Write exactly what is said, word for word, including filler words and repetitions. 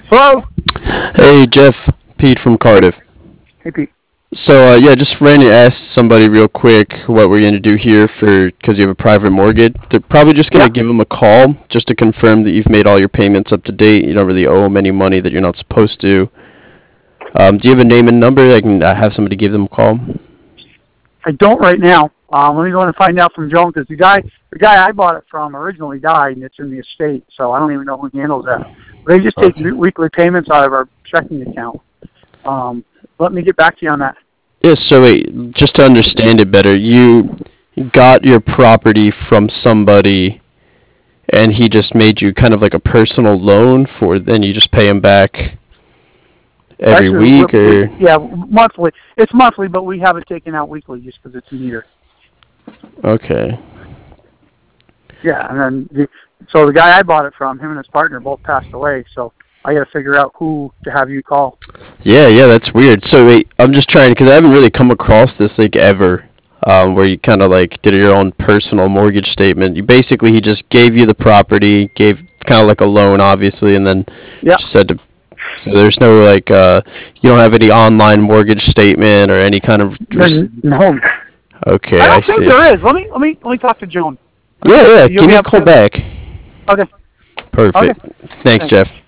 Hello? Hey Jeff, Pete from Hey, Cardiff. hey Pete. So uh, yeah, just ran to ask somebody real quick what we're gonna do here for because you have a private mortgage. They're probably just gonna Yeah, give them a call just to confirm that you've made all your payments up to date. You don't really owe them any money that you're not supposed to. Um, do you have a name and number? I can uh, have somebody give them a call. I don't right now. Um, let me go and find out from Joan because the guy, the guy I bought it from originally died and it's in the estate, so I don't even know who handles that. They just take Okay. weekly payments out of our checking account. Um, let me get back to you on that. Yeah. So wait, just to understand it better, you got your property from somebody, and he just made you kind of like a personal loan for. Then you just pay him back every Actually, we, week, we, or yeah, monthly. It's monthly, but we have it taken out weekly just because it's a meter. okay. Yeah, and then the, so the guy I bought it from, him and his partner both passed away, so I got to figure out who to have you call. Yeah, yeah, that's weird. So wait, I'm just trying because I haven't really come across this like ever, um, where you kind of like did your own personal mortgage statement. You basically he just gave you the property, gave kind of like a loan, obviously, and then Yeah, just said to. So there's no like uh, you don't have any online mortgage statement or any kind of. then no, Okay, I I don't think see. there is. Let me let me let me talk to Joan. Yeah, yeah. You'll Give be me a able call to. back. Okay. Okay. Perfect. Thanks, Thanks. Jeff.